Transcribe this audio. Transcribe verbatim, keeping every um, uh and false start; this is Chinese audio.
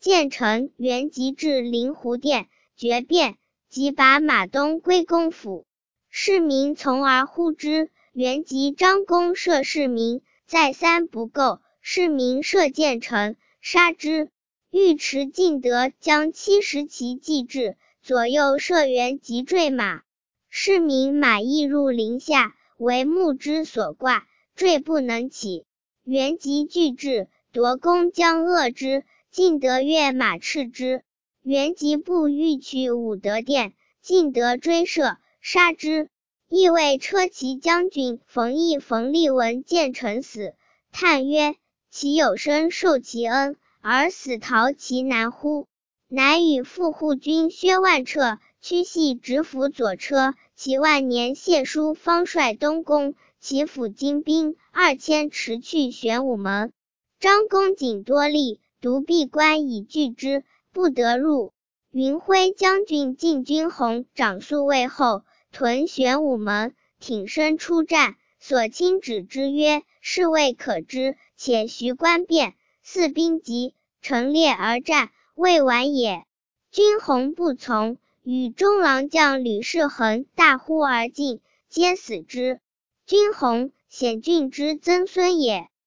建成，元吉至灵湖殿，决变，即把马东归公府。市民从而呼之。元吉张弓射市民，再三不够，市民射建成，杀之。尉迟敬德将七十骑骑至，左右射元吉坠马。市民马亦入林下，为木之所挂，坠不能起。元吉惧至，夺弓将扼之。敬德跃马斥之。元吉不欲取武德殿，敬德追射，杀之。亦谓车骑将军冯异、冯立闻建成死，叹曰：其有生受其恩，而死逃其难乎？乃与副护军薛万彻驱系直辅左车，其万年谢书方率东宫，其府精兵二千驰去玄武门。张公瑾多力，独闭关以拒之，不得入。云辉将军进军弘长宿卫后，屯玄武门，挺身出战，所亲止之曰：是未可知，且徐观变，四兵急，乘列而战，未晚也。军弘不从，与中郎将吕士恒大呼而进，皆死之。军弘，显郡之曾孙也。